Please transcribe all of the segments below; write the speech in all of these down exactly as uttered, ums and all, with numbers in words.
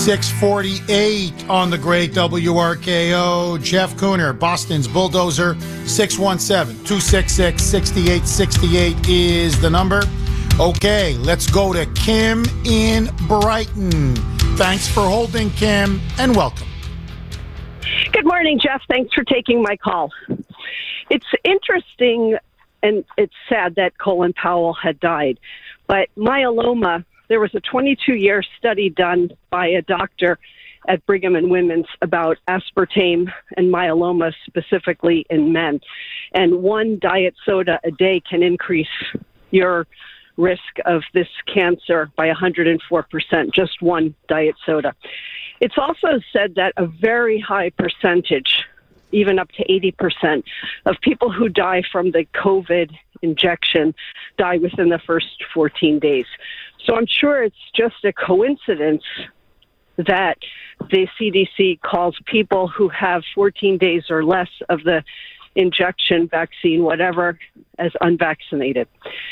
six forty-eight on the great W R K O. Jeff Cooner, Boston's Bulldozer. six one seven, two six six, six eight six eight is the number. Okay, let's go to Kim in Brighton. Thanks for holding, Kim, and welcome. Good morning, Jeff. Thanks for taking my call. It's interesting and it's sad that Colin Powell had died, but myeloma, there was a twenty-two year study done by a doctor at Brigham and Women's about aspartame and myeloma specifically in men. And one diet soda a day can increase your risk of this cancer by one hundred four percent, just one diet soda. It's also said that a very high percentage, even up to eighty percent, of people who die from the COVID injection die within the first fourteen days. So I'm sure it's just a coincidence that the C D C calls people who have fourteen days or less of the injection, vaccine, whatever, as unvaccinated.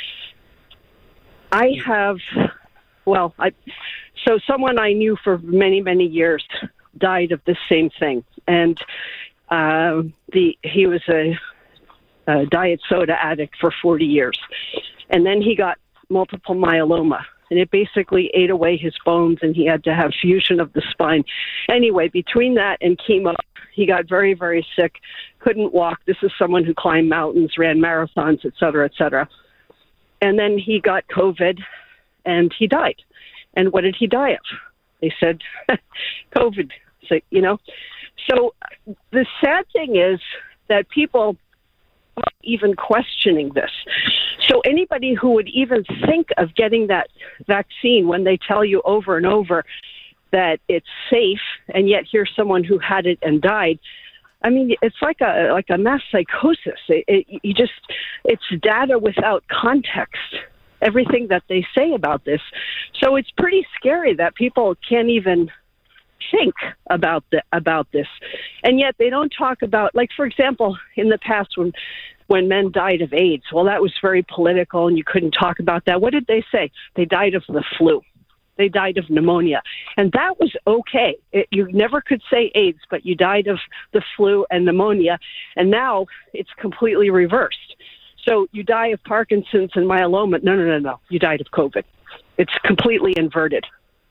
I have, well, I, so someone I knew for many, many years died of the same thing. And uh, the he was a, a diet soda addict for forty years. And then he got multiple myeloma. And it basically ate away his bones, and he had to have fusion of the spine. Anyway, between that and chemo, he got very, very sick, couldn't walk. This is someone who climbed mountains, ran marathons, et cetera, et cetera. And then he got COVID, and he died. And what did he die of? They said COVID, so, you know. So the sad thing is that people aren't even questioning this. So anybody who would even think of getting that vaccine when they tell you over and over that it's safe, and yet here's someone who had it and died, I mean, it's like a like a mass psychosis. It, it, you just, it's data without context, everything that they say about this. So it's pretty scary that people can't even think about the, about this. And yet they don't talk about, like, for example, in the past when when men died of AIDS, well, that was very political and you couldn't talk about that. What did they say? They died of the flu. They died of pneumonia. And that was okay. It, you never could say AIDS, but you died of the flu and pneumonia. And now it's completely reversed. So you die of Parkinson's and myeloma. No, no, no, no. You died of COVID. It's completely inverted.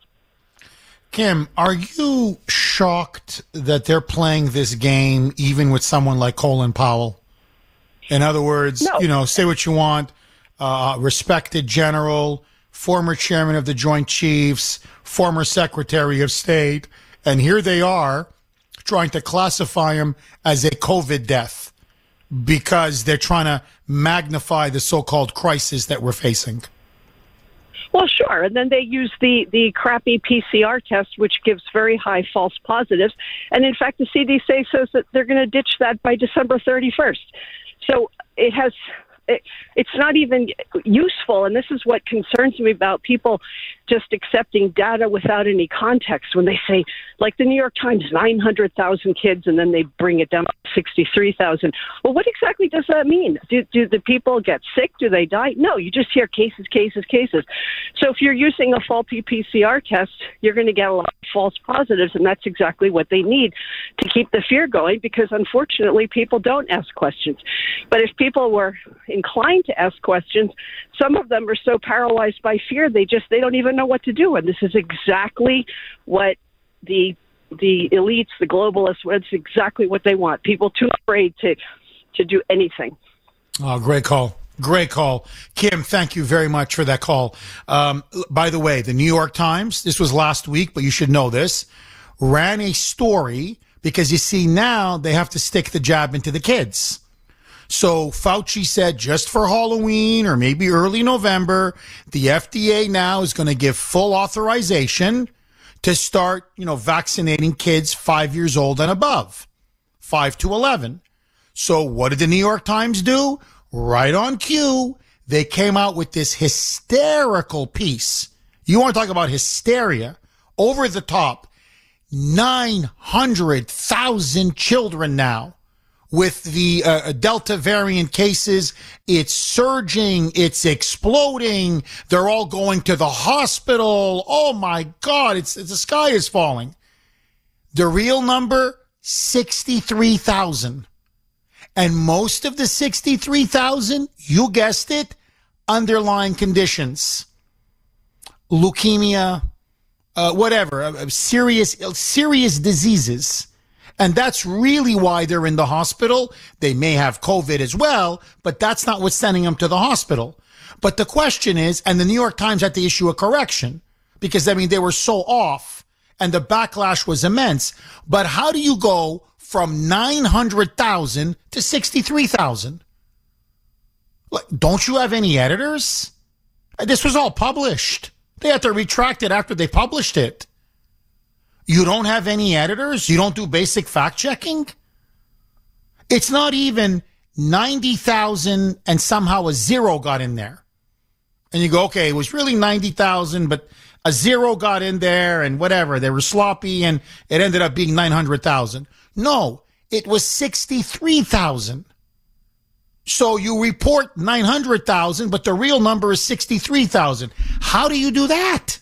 Kim, are you shocked that they're playing this game even with someone like Colin Powell? In other words, no. you know, say what you want, uh, respected general, former chairman of the Joint Chiefs, former Secretary of State, and here they are trying to classify him as a COVID death because they're trying to magnify the so-called crisis that we're facing. Well, sure. And then they use the, the crappy P C R test, which gives very high false positives. And in fact, the C D C says that they're going to ditch that by December thirty-first. So it has, it, it's not even useful. And this is what concerns me about people just accepting data without any context. When they say, like the New York Times, nine hundred thousand kids, and then they bring it down to sixty-three thousand. Well, what exactly does that mean? Do, do the people get sick? Do they die? No, you just hear cases, cases, cases. So if you're using a faulty P C R test, you're going to get a lot of false positives, and that's exactly what they need to keep the fear going, because unfortunately people don't ask questions. But if people were inclined to ask questions, some of them are so paralyzed by fear, they just, they don't even know what to do. And this is exactly what the the elites, the globalists, that's exactly what they want. People too afraid to to do anything. Oh, great call. Great call. Kim, thank you very much for that call. Um, by the way, the New York Times, this was last week, but you should know this, ran a story because you see now they have to stick the jab into the kids. So Fauci said just for Halloween or maybe early November, the F D A now is going to give full authorization to start, you know, vaccinating kids five years old and above, five to eleven. So what did the New York Times do? Right on cue, they came out with this hysterical piece. You want to talk about hysteria? Over the top, nine hundred thousand children now with the uh, Delta variant cases. It's surging. It's exploding. They're all going to the hospital. Oh my God, it's, it's the sky is falling. The real number, sixty-three thousand. And most of the sixty-three thousand, you guessed it, underlying conditions. Leukemia, uh, whatever, uh, serious, serious diseases. And that's really why they're in the hospital. They may have COVID as well, but that's not what's sending them to the hospital. But the question is, and the New York Times had to issue a correction because, I mean, they were so off and the backlash was immense. But how do you go from nine hundred thousand to sixty-three thousand? Like, don't you have any editors? This was all published. They had to retract it after they published it. You don't have any editors? You don't do basic fact checking? It's not even ninety thousand and somehow a zero got in there. And you go, okay, it was really ninety thousand, but a zero got in there and whatever. They were sloppy and it ended up being nine hundred thousand. No, it was sixty-three thousand. So you report nine hundred thousand, but the real number is sixty-three thousand. How do you do that?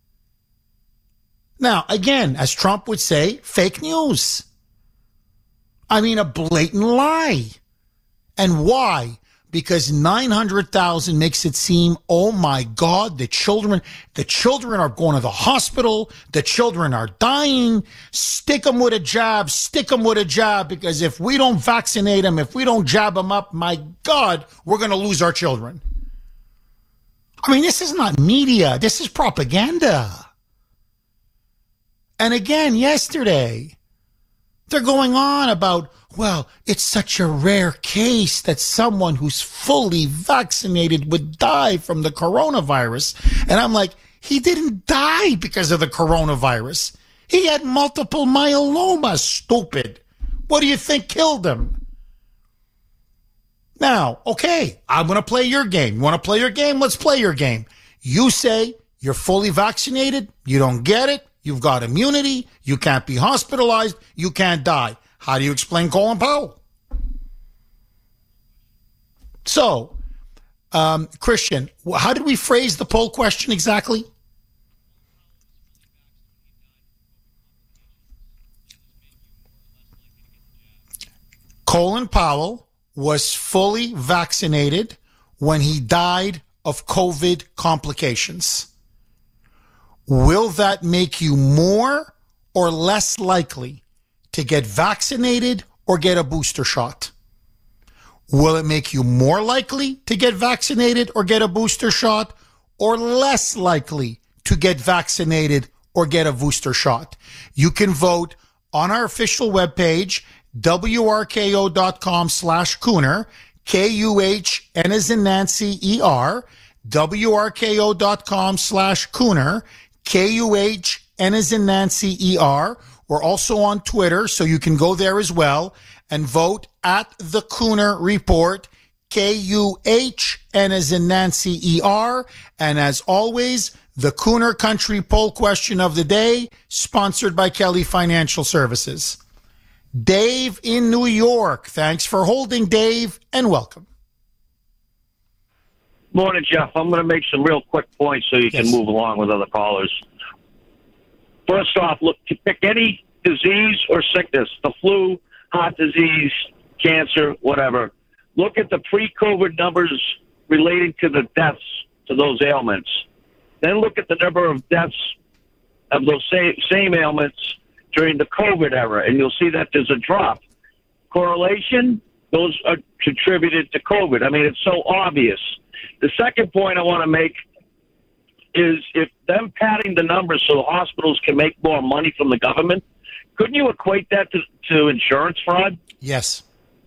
Now, again, as Trump would say, fake news. I mean, a blatant lie. And why? Because nine hundred thousand makes it seem, oh my God, the children, the children are going to the hospital. The children are dying. Stick them with a jab. Stick them with a jab. Because if we don't vaccinate them, if we don't jab them up, my God, we're going to lose our children. I mean, this is not media. This is propaganda. And again, yesterday, they're going on about, well, it's such a rare case that someone who's fully vaccinated would die from the coronavirus. And I'm like, he didn't die because of the coronavirus. He had multiple myeloma, stupid. What do you think killed him? Now, okay, I'm going to play your game. You want to play your game? Let's play your game. You say you're fully vaccinated. You don't get it. You've got immunity. You can't be hospitalized. You can't die. How do you explain Colin Powell? So, um, Christian, how did we phrase the poll question exactly? Colin Powell was fully vaccinated when he died of COVID complications. Will that make you more or less likely to get vaccinated or get a booster shot? Will it make you more likely to get vaccinated or get a booster shot, or less likely to get vaccinated or get a booster shot? You can vote on our official webpage, W R K O dot com slash Kuhner, K U H N as in Nancy, E R, W R K O dot com slash Kuhner, K U H N as in Nancy, E R. We're also on Twitter, so you can go there as well and vote at the Kuhner Report, K U H N as in Nancy, E R. And as always, the Kuhner Country Poll Question of the Day, sponsored by Kelly Financial Services. Dave in New York. Thanks for holding, Dave, and welcome. Morning, Jeff. I'm going to make some real quick points so you yes. can move along with other callers. First off, look, to pick any disease or sickness, the flu, heart disease, cancer, whatever, look at the pre-COVID numbers relating to the deaths to those ailments. Then look at the number of deaths of those same, same ailments during the COVID era, and you'll see that there's a drop. Correlation, those are contributed to COVID. I mean, it's so obvious. The second point I want to make is if them padding the numbers so the hospitals can make more money from the government, couldn't you equate that to, to insurance fraud? Yes.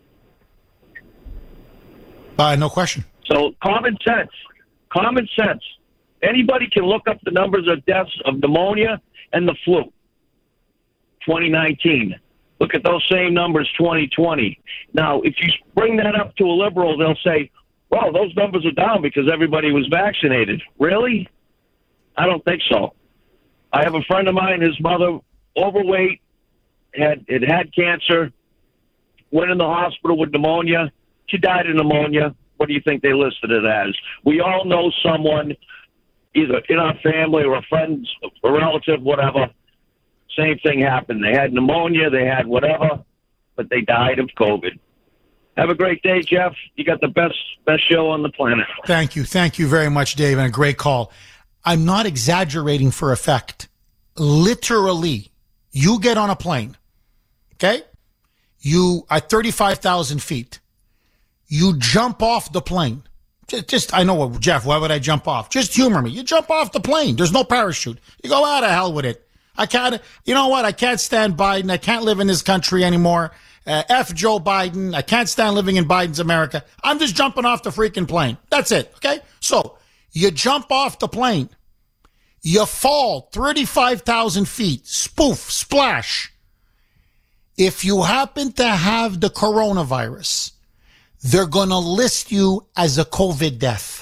Uh, no question. So common sense, common sense. Anybody can look up the numbers of deaths of pneumonia and the flu, twenty nineteen. Look at those same numbers, twenty twenty. Now, if you bring that up to a liberal, they'll say, well, those numbers are down because everybody was vaccinated. Really? I don't think so. I have a friend of mine, his mother, overweight, had it had cancer, went in the hospital with pneumonia. She died of pneumonia. What do you think they listed it as? We all know someone, either in our family or a friend, a relative, whatever. Same thing happened. They had pneumonia, they had whatever, but they died of COVID. Have a great day, Jeff. You got the best best show on the planet. Thank you. Thank you very much, Dave, and a great call. I'm not exaggerating for effect. Literally, you get on a plane, okay? You are thirty-five thousand feet. You jump off the plane. Just, just, I know what, Jeff, why would I jump off? Just humor me. You jump off the plane. There's no parachute. You go, out of hell with it. I can't, you know what? I can't stand Biden. I can't live in this country anymore. Uh, F Joe Biden. I can't stand living in Biden's America. I'm just jumping off the freaking plane. That's it. Okay. So you jump off the plane. You fall thirty-five thousand feet. Spoof, splash. If you happen to have the coronavirus, they're going to list you as a COVID death.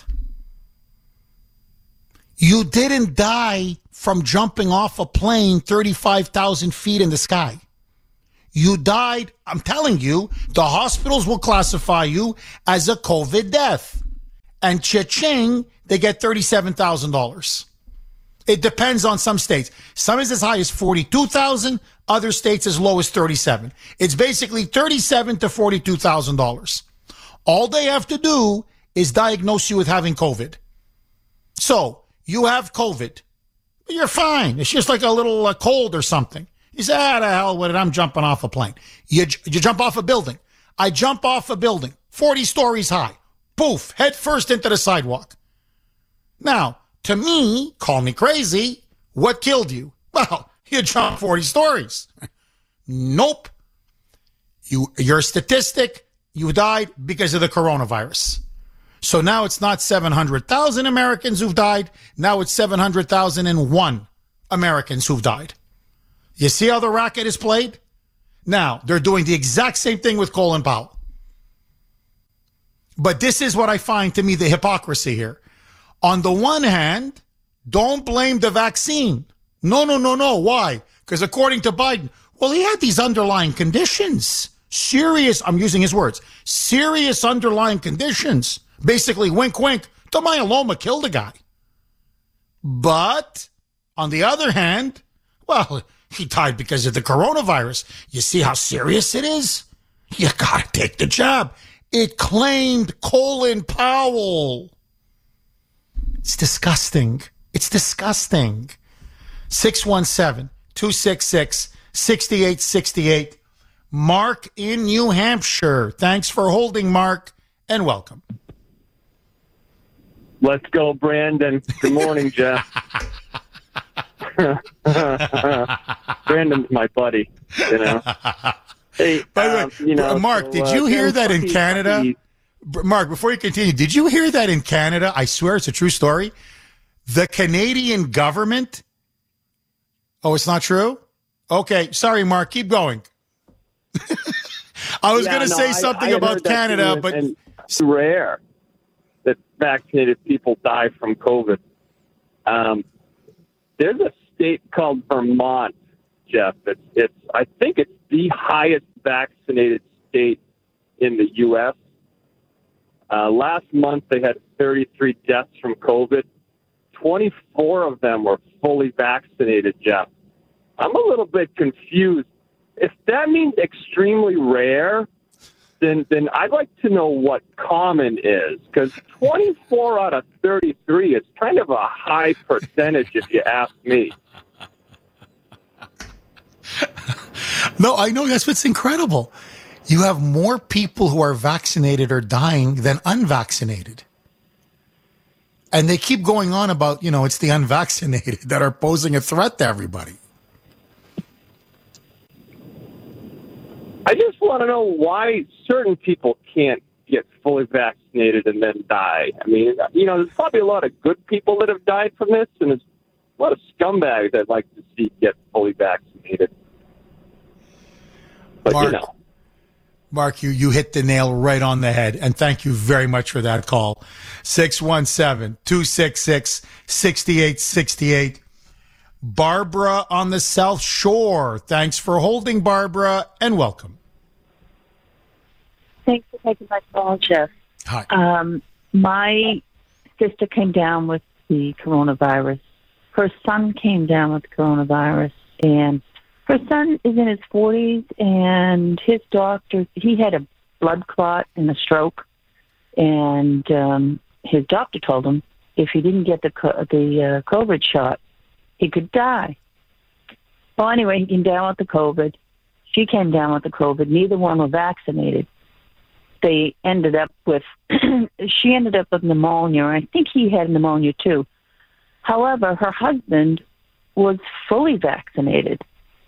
You didn't die from jumping off a plane thirty-five thousand feet in the sky. You died, I'm telling you, the hospitals will classify you as a COVID death. And cha-ching, they get thirty-seven thousand dollars. It depends on some states. Some is as high as forty-two thousand, other states as low as thirty-seven. It's basically thirty-seven to forty-two thousand dollars. All they have to do is diagnose you with having COVID. So, you have COVID. You're fine. It's just like a little uh, cold or something. You say, ah, the hell with it. I'm jumping off a plane. You, you jump off a building. I jump off a building, forty stories high. Poof, head first into the sidewalk. Now, to me, call me crazy. What killed you? Well, you jumped forty stories. Nope. You, you're a statistic. You died because of the coronavirus. So now it's not seven hundred thousand Americans who've died. Now it's seven hundred thousand one Americans who've died. You see how the racket is played? Now, they're doing the exact same thing with Colin Powell. But this is what I find, to me, the hypocrisy here. On the one hand, don't blame the vaccine. No, no, no, no. Why? Because according to Biden, well, he had these underlying conditions. Serious, I'm using his words, serious underlying conditions. Basically, wink, wink, the myeloma killed a guy. But, on the other hand, well, he died because of the coronavirus. You see how serious it is? You gotta take the jab. It claimed Colin Powell. It's disgusting. It's disgusting. six one seven, two six six, six eight six eight. Mark in New Hampshire. Thanks for holding, Mark, and welcome. Let's go, Brandon. Good morning, Jeff. Brandon's my buddy, you know. Hey, By the um, way, you know, Mark, so, did uh, you hear that in lucky, Canada? lucky. Mark, before you continue, did you hear that in Canada? I swear it's a true story. The Canadian government. Oh, it's not true? Okay. Sorry, Mark. Keep going. I was Yeah, going to no, say I- something I had about heard that Canada, too, but and it's rare that vaccinated people die from COVID. Um, there's a state called Vermont, Jeff. It's, it's I think it's the highest vaccinated state in the U S Uh, last month, they had thirty-three deaths from COVID. twenty-four of them were fully vaccinated, Jeff. I'm a little bit confused. If that means extremely rare, then then I'd like to know what common is, because twenty-four out of thirty-three is kind of a high percentage, if you ask me. no, I know that's what's incredible. You have more people who are vaccinated or dying than unvaccinated. And they keep going on about, you know, it's the unvaccinated that are posing a threat to everybody. I just want to know why certain people can't get fully vaccinated and then die. I mean, you know, there's probably a lot of good people that have died from this, and there's a lot of scumbags I'd like to see get fully vaccinated. But, Mark, you know. Mark, you, you hit the nail right on the head, and thank you very much for that call. six one seven, two six six, six eight six eight. Barbara on the South Shore. Thanks for holding, Barbara, and welcome. thanks for taking my call, Jeff. Hi. Um, my sister came down with the coronavirus. Her son came down with coronavirus, and her son is in his forties, and his doctor, he had a blood clot and a stroke, and um, his doctor told him if he didn't get the co- the uh, COVID shot, he could die. Well, anyway, he came down with the COVID. She came down with the COVID. Neither one were vaccinated. They ended up with, she ended up with pneumonia. I think he had pneumonia too. However, her husband was fully vaccinated,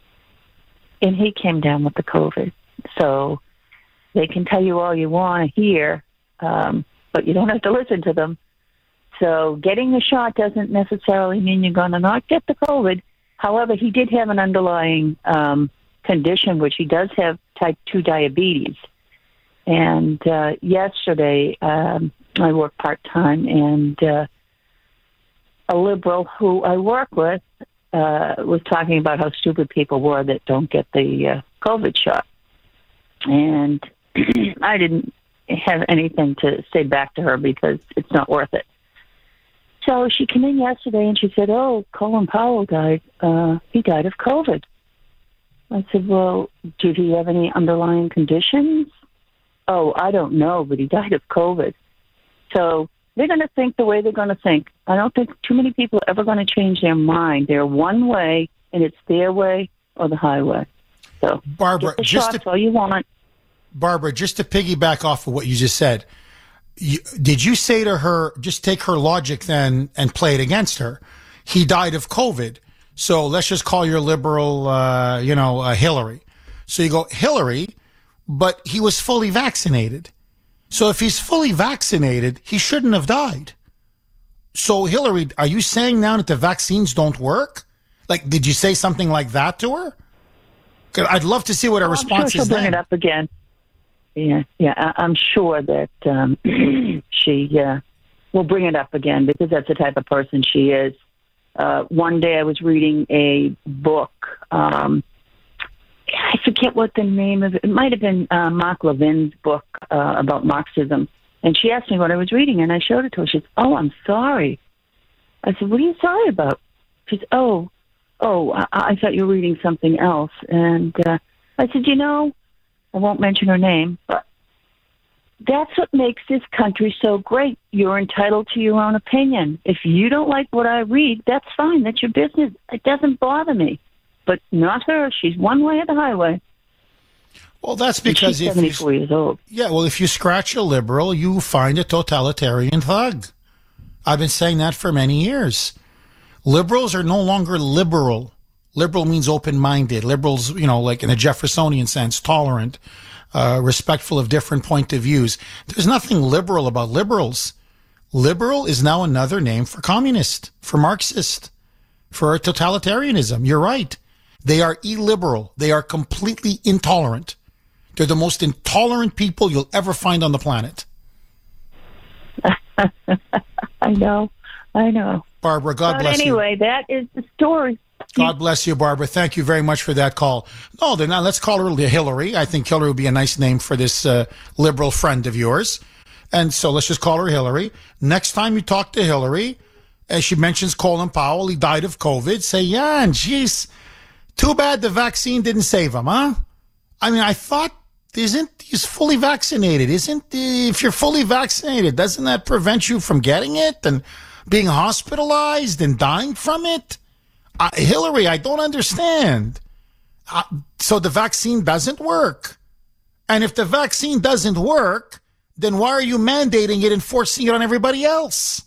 and he came down with the COVID. So they can tell you all you want to hear, um, but you don't have to listen to them. So getting the shot doesn't necessarily mean you're going to not get the COVID. However, he did have an underlying um, condition, which he does have type two diabetes. And uh, yesterday, um, I work part-time, and uh, a liberal who I work with uh, was talking about how stupid people were that don't get the uh, COVID shot. And I didn't have anything to say back to her because it's not worth it. So she came in yesterday and she said, oh, Colin Powell died. Uh, he died of COVID. I said, well, did he have any underlying conditions? Oh, I don't know, but he died of COVID. So they're going to think the way they're going to think. I don't think too many people are ever going to change their mind. They're one way, and it's their way or the highway. So Barbara, get the just shots to, all you want. Barbara, just to piggyback off of what you just said, you, did you say to her, just take her logic then and play it against her? He died of COVID. So let's just call your liberal, uh, you know, uh, Hillary. So you go, Hillary, but he was fully vaccinated. So if he's fully vaccinated, he shouldn't have died. So Hillary, are you saying now that the vaccines don't work? Like, did you say something like that to her? I'd love to see what her Oh, response I'm sure is she'll bring then. it up again. Yeah, yeah, I, I'm sure that um, she uh, will bring it up again because that's the type of person she is. Uh, one day I was reading a book. Um, I forget what the name of it. It might have been uh, Mark Levin's book uh, about Marxism. And she asked me what I was reading, and I showed it to her. She said, oh, I'm sorry. I said, what are you sorry about? She said, oh, oh, I, I thought you were reading something else. And uh, I said, you know, I won't mention her name, but that's what makes this country so great. You're entitled to your own opinion. If you don't like what I read, that's fine. That's your business. It doesn't bother me. But not her. She's one way of the highway. Well, that's because she's if seventy-four you, years old. Yeah, well, if you scratch a liberal, you find a totalitarian thug. I've been saying that for many years. Liberals are no longer liberal. Liberal means open-minded. Liberals, you know, like in a Jeffersonian sense, tolerant, uh, respectful of different point of views. There's nothing liberal about liberals. Liberal is now another name for communist, for Marxist, for totalitarianism. You're right. They are illiberal. They are completely intolerant. They're the most intolerant people you'll ever find on the planet. I know. I know. Barbara, God but bless anyway, you. Anyway, that is the story. God bless you, Barbara. Thank you very much for that call. No, then now let's call her Hillary. I think Hillary would be a nice name for this uh, liberal friend of yours. And so let's just call her Hillary. Next time you talk to Hillary, as she mentions Colin Powell, he died of COVID, say, yeah, and geez, too bad the vaccine didn't save him, huh? I mean, I thought, isn't he's fully vaccinated? Isn't, if you're fully vaccinated, doesn't that prevent you from getting it and being hospitalized and dying from it? Uh, Hillary, I don't understand. Uh, so the vaccine doesn't work. And if the vaccine doesn't work, then why are you mandating it and forcing it on everybody else?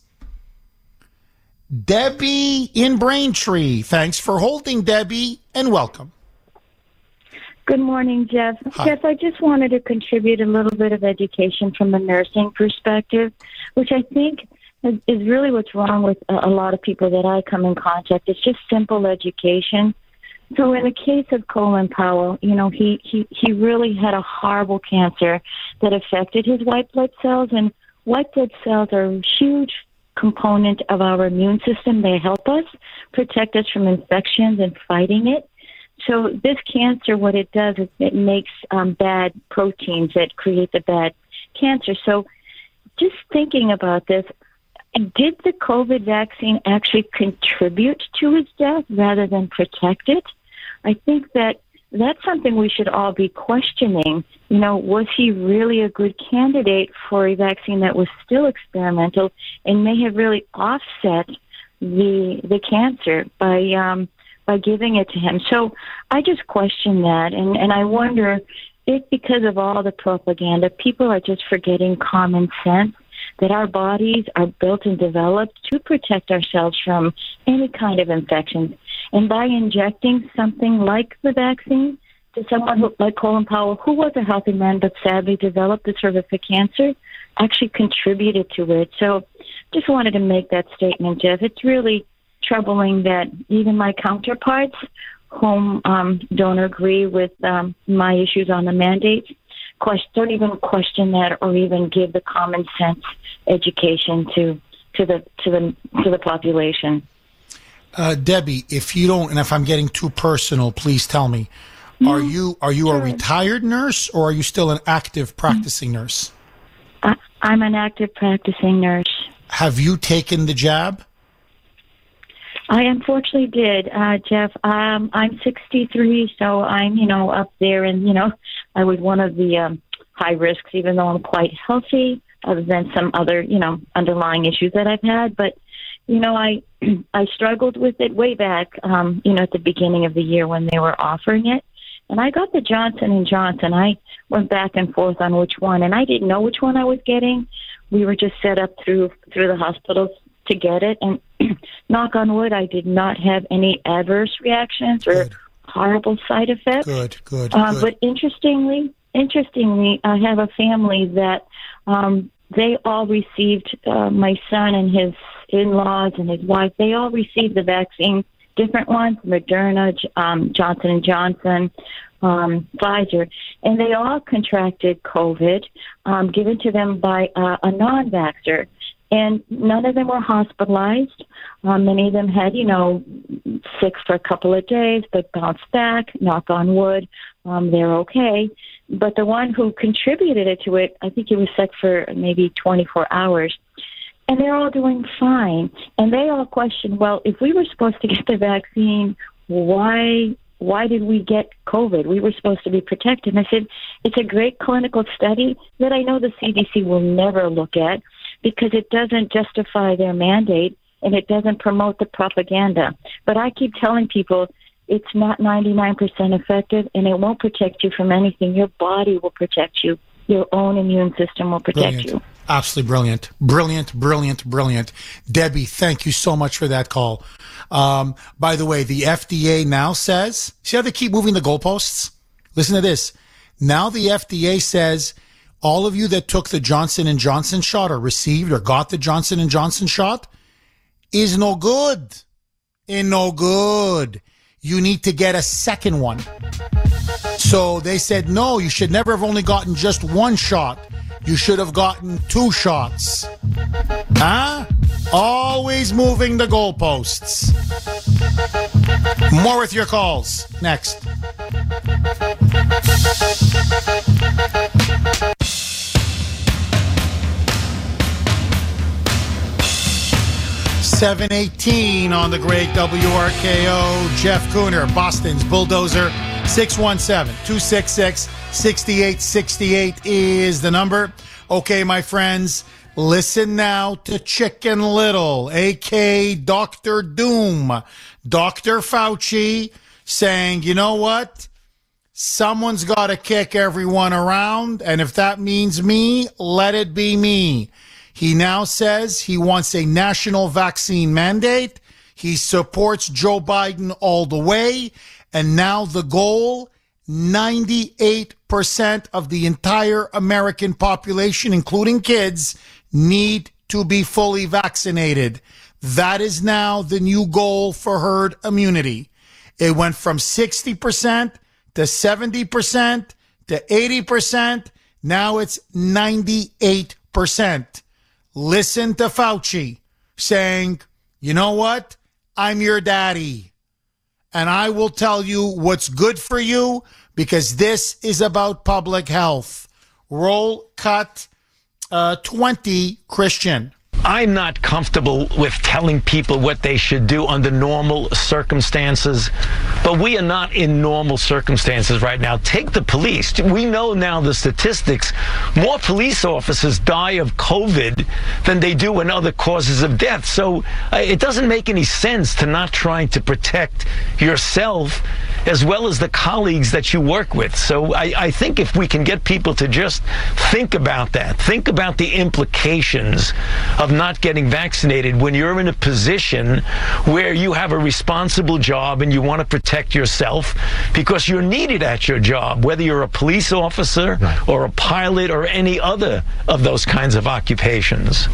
Debbie in Braintree. Thanks for holding, Debbie, and welcome. Good morning, Jeff. Hi. Jeff, I just wanted to contribute a little bit of education from the nursing perspective, which I think is is really what's wrong with a a lot of people that I come in contact. It's just simple education. So in the case of Colin Powell, you know, he, he, he really had a horrible cancer that affected his white blood cells, and white blood cells are a huge component of our immune system. They help us protect us from infections and fighting it. So this cancer, what it does is it makes um, bad proteins that create the bad cancer. So just thinking about this, did the COVID vaccine actually contribute to his death rather than protect it? I think that that's something we should all be questioning. You know, was he really a good candidate for a vaccine that was still experimental and may have really offset the the cancer by um, by giving it to him? So I just question that, and, and I wonder if because of all the propaganda, people are just forgetting common sense, that our bodies are built and developed to protect ourselves from any kind of infections. And by injecting something like the vaccine to someone who, like Colin Powell, who was a healthy man but sadly developed this horrific cancer, actually contributed to it. So just wanted to make that statement, Jeff. It's really troubling that even my counterparts, whom um, don't agree with um, my issues on the mandates, question, don't even question that or even give the common sense education to to the to the to the population. Uh, Debbie, if you don't, and if I'm getting too personal, please tell me. No, are you are you sure. a retired nurse or are you still an active practicing nurse? I, I'm an active practicing nurse. Have you taken the jab? I unfortunately did, uh, Jeff. Um, I'm sixty-three, so I'm, you know, up there, and, you know, I was one of the um, high risks, even though I'm quite healthy, other than some other, you know, underlying issues that I've had. But, you know, I I struggled with it way back, um, you know, at the beginning of the year when they were offering it. And I got the Johnson and Johnson. I went back and forth on which one, and I didn't know which one I was getting. We were just set up through through the hospitals to get it, and knock on wood, I did not have any adverse reactions or Good. horrible side effects. Good, good, Uh, good. but interestingly, interestingly, I have a family that um, they all received. Uh, my son and his in-laws and his wife, they all received the vaccine. Different ones: Moderna, um, Johnson and Johnson, um, Pfizer, and they all contracted COVID, um, given to them by uh, a non-vaxxer. And none of them were hospitalized. Um, many of them had, you know, sick for a couple of days, but bounced back, knock on wood, um, they're okay. But the one who contributed it to it, I think he was sick for maybe twenty-four hours. And they're all doing fine. And they all question, well, if we were supposed to get the vaccine, why why did we get COVID? We were supposed to be protected. And I said, it's a great clinical study that I know the C D C will never look at, because it doesn't justify their mandate and it doesn't promote the propaganda. But I keep telling people it's not ninety-nine percent effective, and it won't protect you from anything. Your body will protect you. Your own immune system will protect Brilliant. you. Absolutely brilliant. Brilliant, brilliant, brilliant. Debbie, thank you so much for that call. Um, by the way, the F D A now says, see how they keep moving the goalposts? Listen to this. Now the F D A says, all of you that took the Johnson and Johnson shot or received or got the Johnson and Johnson shot is no good. Is no good. You need to get a second one. So they said, no, you should never have only gotten just one shot. You should have gotten two shots. Huh? Always moving the goalposts. More with your calls. Next. seven eighteen on the great W R K O. Jeff Cooner, Boston's Bulldozer. six one seven, two six six, six eight six eight is the number. Okay, my friends, listen now to Chicken Little, a k a. Doctor Doom. Doctor Fauci saying, you know what? Someone's got to kick everyone around, and if that means me, let it be me. He now says he wants a national vaccine mandate. He supports Joe Biden all the way. And now the goal, ninety-eight percent of the entire American population, including kids, need to be fully vaccinated. That is now the new goal for herd immunity. It went from sixty percent to seventy percent to eighty percent. Now it's ninety-eight percent. Listen to Fauci saying, you know what? I'm your daddy. and I will tell you what's good for you, because this is about public health. Roll cut uh, twenty, Christian. I'm not comfortable with telling people what they should do under normal circumstances, but we are not in normal circumstances right now. Take the police. We know now the statistics. More police officers die of COVID than they do in other causes of death. So uh, it doesn't make any sense to not trying to protect yourself as well as the colleagues that you work with. So I, I think if we can get people to just think about that, think about the implications of not getting vaccinated when you're in a position where you have a responsible job and you want to protect yourself because you're needed at your job, whether you're a police officer right. or a pilot or any other of those kinds of occupations.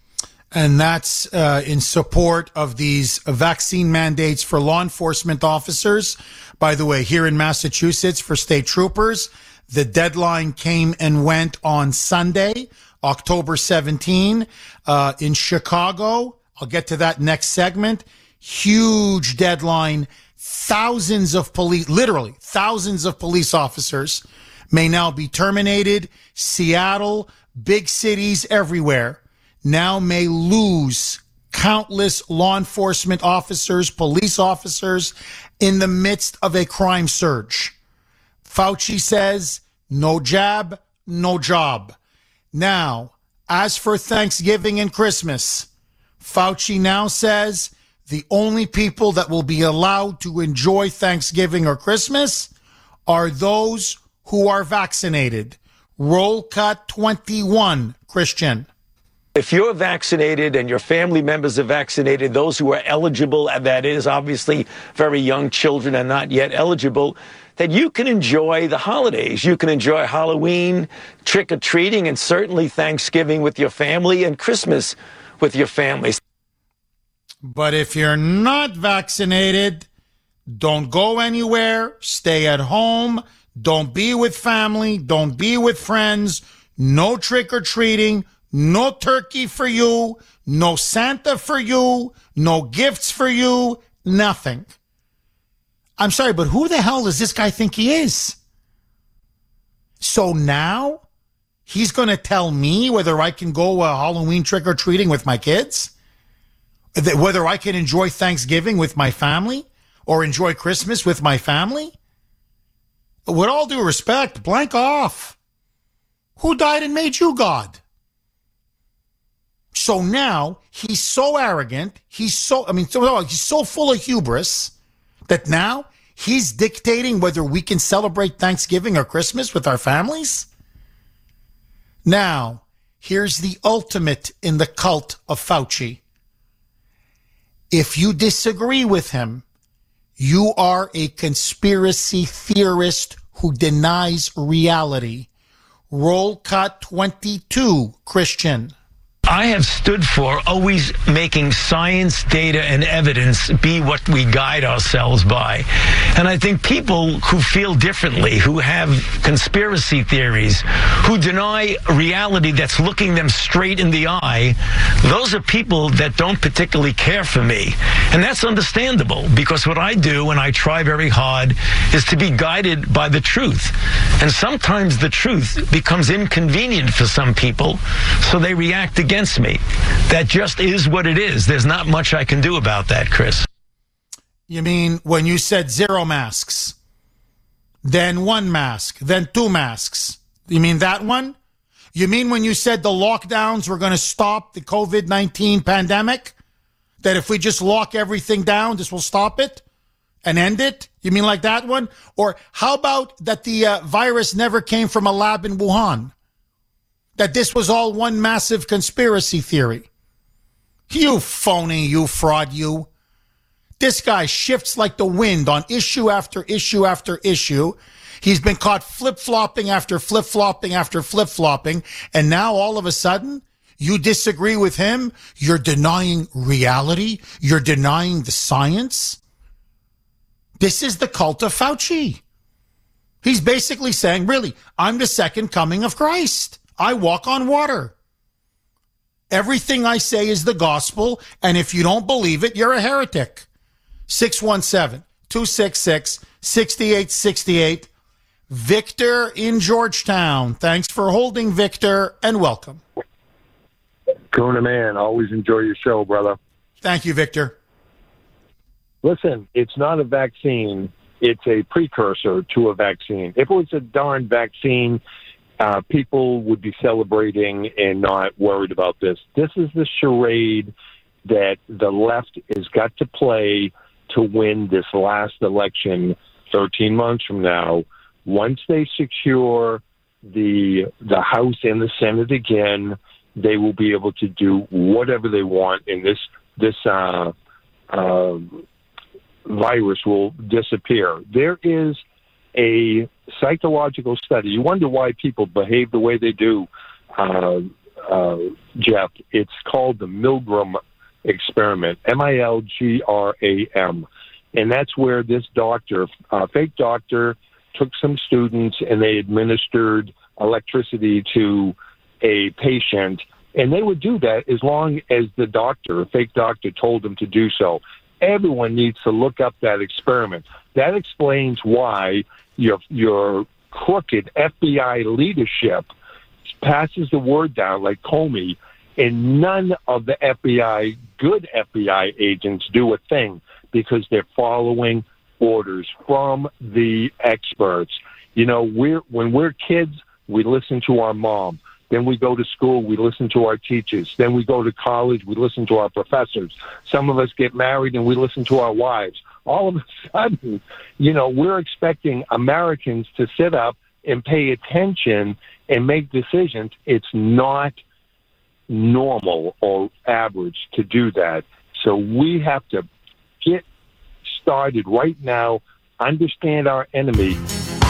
And that's uh, in support of these vaccine mandates for law enforcement officers. By the way, here in Massachusetts for state troopers, the deadline came and went on Sunday, October seventeenth. Uh, in Chicago, I'll get to that next segment. Huge deadline. Thousands of police, literally thousands of police officers may now be terminated. Seattle, big cities everywhere now may lose countless law enforcement officers, police officers in the midst of a crime surge. Fauci says, no jab, no job. Now, as for Thanksgiving and Christmas, Fauci now says the only people that will be allowed to enjoy Thanksgiving or Christmas are those who are vaccinated. Roll cut twenty-one, Christian. If you're vaccinated and your family members are vaccinated, those who are eligible, and that is obviously very young children and not yet eligible, that you can enjoy the holidays. You can enjoy Halloween, trick-or-treating, and certainly Thanksgiving with your family and Christmas with your families. But if you're not vaccinated, don't go anywhere, stay at home, don't be with family, don't be with friends, no trick-or-treating, no turkey for you, no Santa for you, no gifts for you, nothing. I'm sorry, but who the hell does this guy think he is? So now he's going to tell me whether I can go uh, Halloween trick-or-treating with my kids? Whether I can enjoy Thanksgiving with my family or enjoy Christmas with my family? With all due respect, blank off. Who died and made you God? So now he's so arrogant. He's so, I mean, so, he's so full of hubris that now he's dictating whether we can celebrate Thanksgiving or Christmas with our families. Now, here's the ultimate in the cult of Fauci. If you disagree with him, you are a conspiracy theorist who denies reality. Roll cut twenty-two, Christian. I have stood for always making science, data, and evidence be what we guide ourselves by. And I think people who feel differently, who have conspiracy theories, who deny reality that's looking them straight in the eye, those are people that don't particularly care for me. And that's understandable, because what I do, and I try very hard, is to be guided by the truth. And sometimes the truth becomes inconvenient for some people, so they react against me. That just is what it is. There's not much I can do about that, Chris. You mean when you said zero masks, then one mask, then two masks? You mean that one? You mean when you said the lockdowns were going to stop the COVID nineteen pandemic? That if we just lock everything down, this will stop it and end it? You mean like that one? Or how about that the uh, virus never came from a lab in Wuhan? That this was all one massive conspiracy theory? You phony, you fraud, you. This guy shifts like the wind on issue after issue after issue. He's been caught flip-flopping after flip-flopping after flip-flopping. And now all of a sudden, you disagree with him? You're denying reality? You're denying the science? This is the cult of Fauci. He's basically saying, really, I'm the second coming of Christ. I walk on water. Everything I say is the gospel, and if you don't believe it, you're a heretic. six one seven, two six six, six eight six eight. Victor in Georgetown. Thanks for holding, Victor, and welcome. Kuna man, always enjoy your show, brother. Thank you, Victor. Listen, it's not a vaccine. It's a precursor to a vaccine. If it was a darn vaccine, uh, people would be celebrating and not worried about this. This is the charade that the left has got to play to win this last election thirteen months from now. Once they secure the the House and the Senate again, they will be able to do whatever they want, and this this uh, uh, virus will disappear. There is a psychological study. You wonder why people behave the way they do, uh, uh, Jeff. It's called the Milgram experiment, M I L G R A M. And that's where this doctor, uh, fake doctor, took some students and they administered electricity to a patient. And they would do that as long as the doctor, fake doctor, told them to do so. Everyone needs to look up that experiment. That explains why your your crooked F B I leadership passes the word down like Comey, and none of the F B I, good F B I agents, do a thing because they're following orders from the experts. You know, we're when we're kids, we listen to our mom. Then we go to school, we listen to our teachers. Then we go to college, we listen to our professors. Some of us get married and we listen to our wives. All of a sudden, you know, we're expecting Americans to sit up and pay attention and make decisions. It's not normal or average to do that. So we have to get started right now, understand our enemy.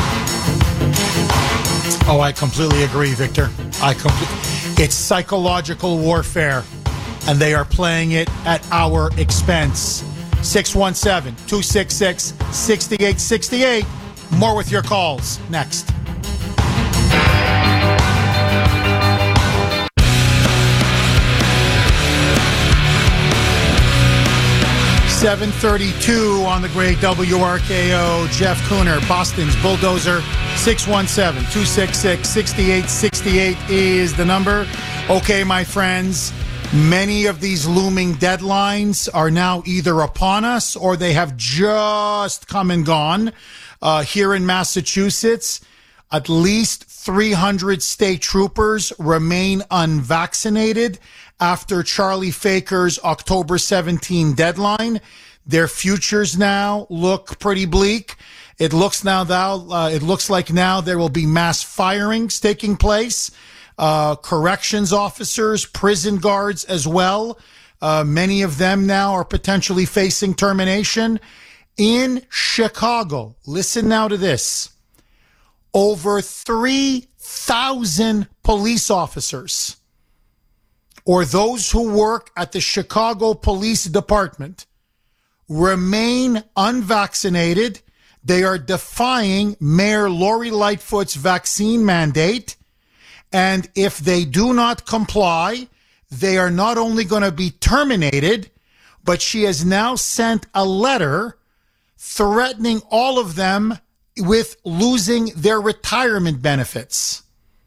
Oh, I completely agree, Victor. I completely. It's psychological warfare, and they are playing it at our expense. six one seven, two six six, six eight six eight. More with your calls next. seven thirty-two on the great W R K O. Jeff Kuhner, Boston's Bulldozer. six one seven, two six six, six eight six eight is the number. Okay, my friends, many of these looming deadlines are now either upon us or they have just come and gone. Uh, here in Massachusetts, at least three hundred state troopers remain unvaccinated after Charlie Faker's October seventeenth deadline. Their futures now look pretty bleak. It looks now thou, uh, it looks like now there will be mass firings taking place. Uh, corrections officers, prison guards as well. Uh, many of them now are potentially facing termination. In Chicago, listen now to this. Over three thousand police officers, or those who work at the Chicago Police Department, remain unvaccinated. They are defying Mayor Lori Lightfoot's vaccine mandate. And if they do not comply, they are not only going to be terminated, but she has now sent a letter threatening all of them with losing their retirement benefits.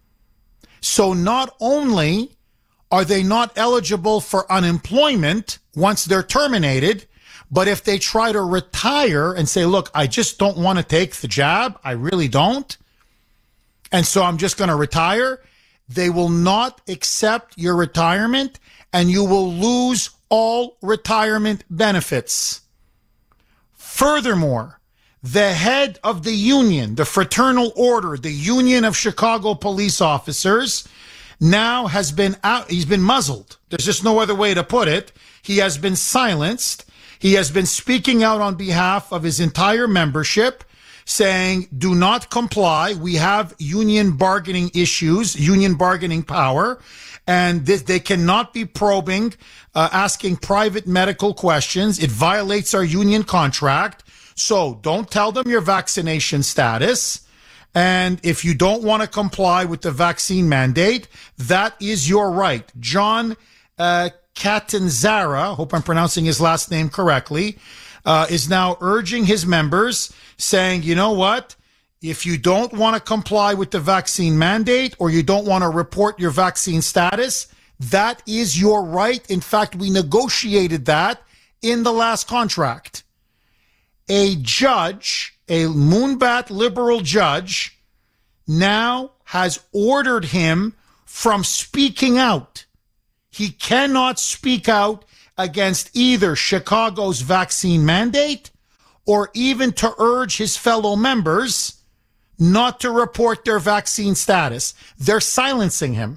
So not only are they not eligible for unemployment once they're terminated, but if they try to retire and say, look, I just don't want to take the jab, I really don't, and so I'm just going to retire, they will not accept your retirement and you will lose all retirement benefits. Furthermore, the head of the union, the Fraternal Order, the Union of Chicago Police Officers, now has been out, he's been muzzled. There's just no other way to put it. He has been silenced. He has been speaking out on behalf of his entire membership, saying, do not comply. We have union bargaining issues, union bargaining power, and this, they cannot be probing, uh, asking private medical questions. It violates our union contract. So don't tell them your vaccination status. And if you don't want to comply with the vaccine mandate, that is your right. John uh, Catanzara, hope I'm pronouncing his last name correctly, uh, is now urging his members, saying, you know what? If you don't want to comply with the vaccine mandate or you don't want to report your vaccine status, that is your right. In fact, we negotiated that in the last contract. A judge, a Moonbat liberal judge, now has ordered him from speaking out. He cannot speak out against either Chicago's vaccine mandate or even to urge his fellow members not to report their vaccine status. They're silencing him.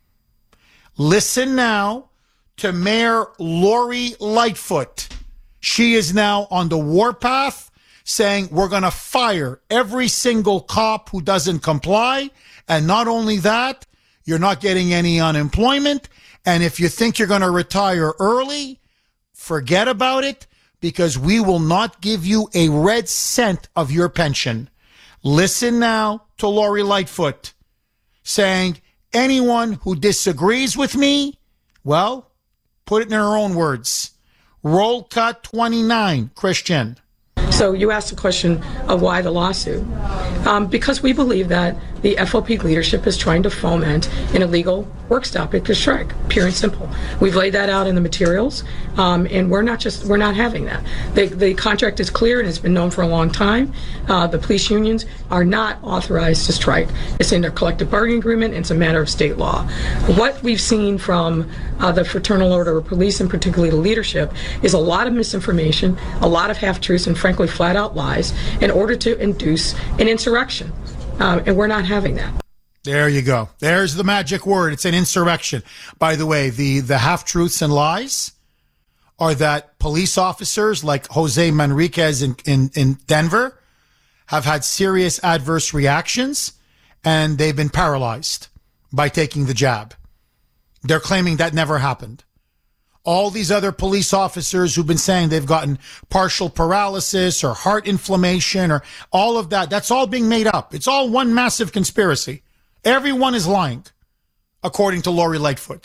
Listen now to Mayor Lori Lightfoot. She is now on the warpath, saying we're going to fire every single cop who doesn't comply. And not only that, you're not getting any unemployment. And if you think you're going to retire early, forget about it, because we will not give you a red cent of your pension. Listen now to Lori Lightfoot saying, anyone who disagrees with me, well, put it in her own words. Roll cut twenty-nine, Christian. So you asked the question of why the lawsuit. Um, because we believe that the F O P leadership is trying to foment an illegal work stoppage strike, pure and simple. We've laid that out in the materials, um, and we're not just we're not having that. The, the contract is clear and it's been known for a long time. Uh, the police unions are not authorized to strike. It's in their collective bargaining agreement. It's a matter of state law. What we've seen from uh, the Fraternal Order of Police, and particularly the leadership, is a lot of misinformation, a lot of half-truths, and frankly flat-out lies in order to induce an insurrection. Um, and we're not having that. There you go. There's the magic word. It's an insurrection. By the way, the, the half-truths and lies are that police officers like Jose Manriquez in, in, in Denver have had serious adverse reactions, and they've been paralyzed by taking the jab. They're claiming that never happened. All these other police officers who've been saying they've gotten partial paralysis or heart inflammation or all of that, that's all being made up. It's all one massive conspiracy. Everyone is lying, according to Lori Lightfoot.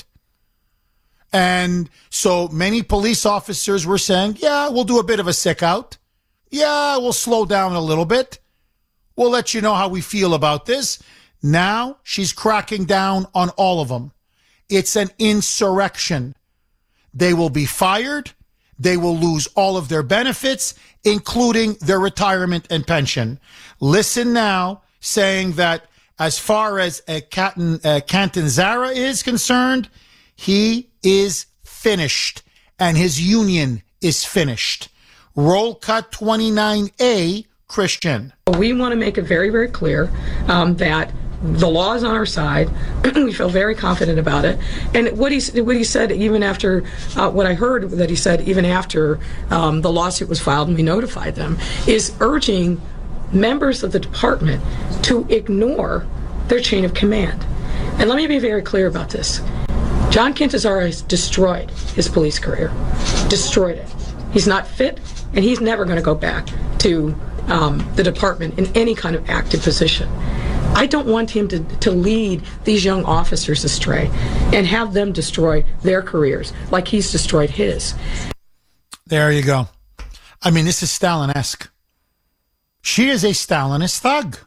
And so many police officers were saying, yeah, we'll do a bit of a sick out. Yeah, we'll slow down a little bit. We'll let you know how we feel about this. Now she's cracking down on all of them. It's an insurrection. They will be fired. They will lose all of their benefits, including their retirement and pension. Listen now, saying that as far as uh, Canton, uh, Catanzara is concerned, he is finished, and his union is finished. Roll cut twenty-nine A, Christian. We want to make it very, very clear um, that the law is on our side. We feel very confident about it. And what he what he said, even after uh, what I heard that he said, even after um, the lawsuit was filed and we notified them, is urging members of the department to ignore their chain of command. And let me be very clear about this. John Catanzara has destroyed his police career, destroyed it. He's not fit, and he's never going to go back to um, the department in any kind of active position. I don't want him to, to lead these young officers astray and have them destroy their careers like he's destroyed his. There you go. I mean, this is Stalin-esque. She is a Stalinist thug.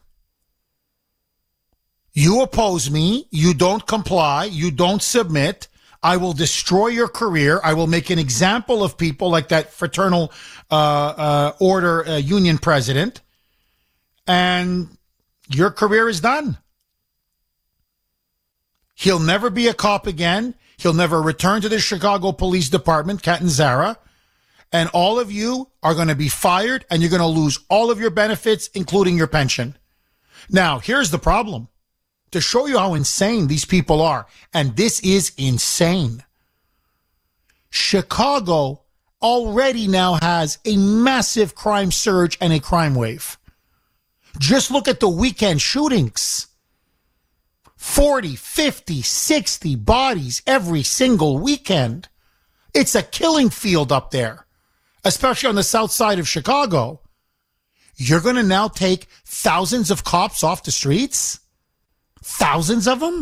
You oppose me, you don't comply, you don't submit, I will destroy your career, I will make an example of people like that Fraternal uh, uh, Order uh, Union president, and your career is done. He'll never be a cop again. He'll never return to the Chicago Police Department, Catanzara. And all of you are going to be fired, and you're going to lose all of your benefits, including your pension. Now, here's the problem. To show you how insane these people are, and this is insane. Chicago already now has a massive crime surge and a crime wave. Just look at the weekend shootings. forty, fifty, sixty bodies every single weekend. It's a killing field up there, especially on the south side of Chicago. You're going to now take thousands of cops off the streets? Thousands of them?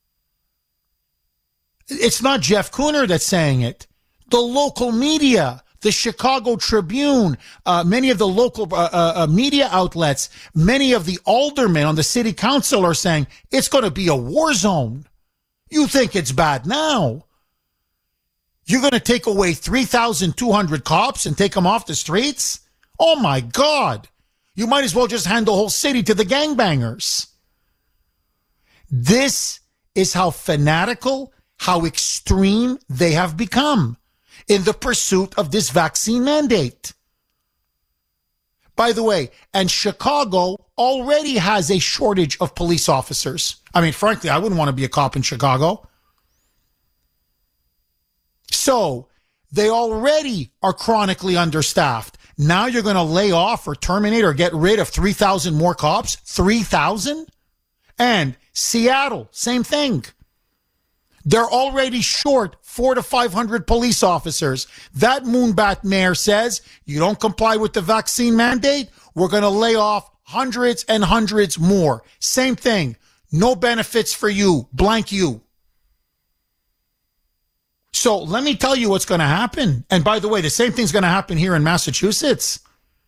It's not Jeff Kuhner that's saying it. The local media, the Chicago Tribune, uh, many of the local uh, uh, media outlets, many of the aldermen on the city council are saying it's going to be a war zone. You think it's bad now? You're going to take away three thousand two hundred cops and take them off the streets? Oh, my God. You might as well just hand the whole city to the gangbangers. This is how fanatical, how extreme they have become in the pursuit of this vaccine mandate. By the way, and Chicago already has a shortage of police officers. I mean, frankly, I wouldn't want to be a cop in Chicago. So they already are chronically understaffed. Now you're going to lay off or terminate or get rid of three thousand more cops? three thousand? And Seattle, same thing. They're already short four to five hundred police officers. That Moonbat mayor says, you don't comply with the vaccine mandate, we're going to lay off hundreds and hundreds more. Same thing. No benefits for you. Blank you. So let me tell you what's going to happen. And by the way, the same thing's going to happen here in Massachusetts.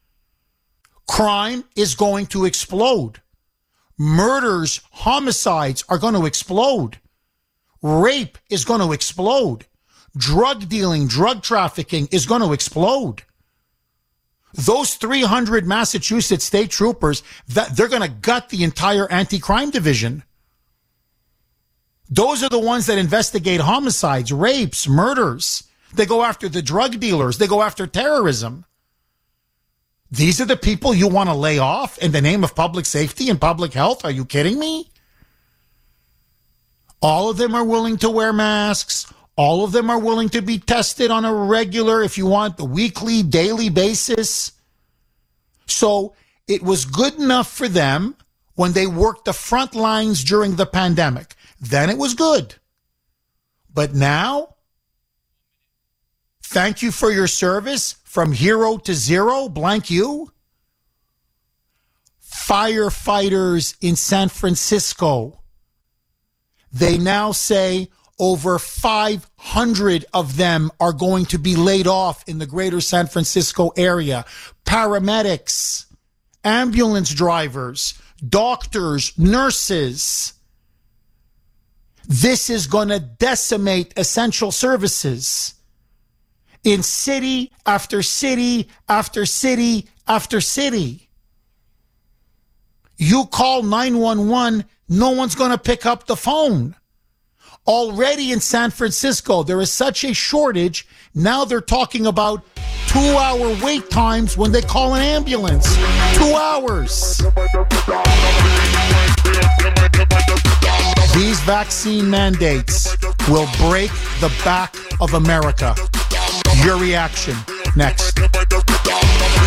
Crime is going to explode. Murders, homicides are going to explode. Rape is going to explode. Drug dealing, drug trafficking is going to explode. Those three hundred Massachusetts state troopers, that they're going to gut the entire anti-crime division. Those are the ones that investigate homicides, rapes, murders. They go after the drug dealers. They go after terrorism. These are the people you want to lay off in the name of public safety and public health? Are you kidding me? All of them are willing to wear masks. All of them are willing to be tested on a regular, if you want, the weekly, daily basis. So it was good enough for them when they worked the front lines during the pandemic. Then it was good. But now, thank you for your service from hero to zero, blank you. Firefighters in San Francisco, they now say over five hundred of them are going to be laid off in the greater San Francisco area. Paramedics, ambulance drivers, doctors, nurses. This is going to decimate essential services in city after city after city after city. You call nine one one, no one's going to pick up the phone. Already in San Francisco, there is such a shortage. Now they're talking about two-hour wait times when they call an ambulance. Two hours. These vaccine mandates will break the back of America. Your reaction next.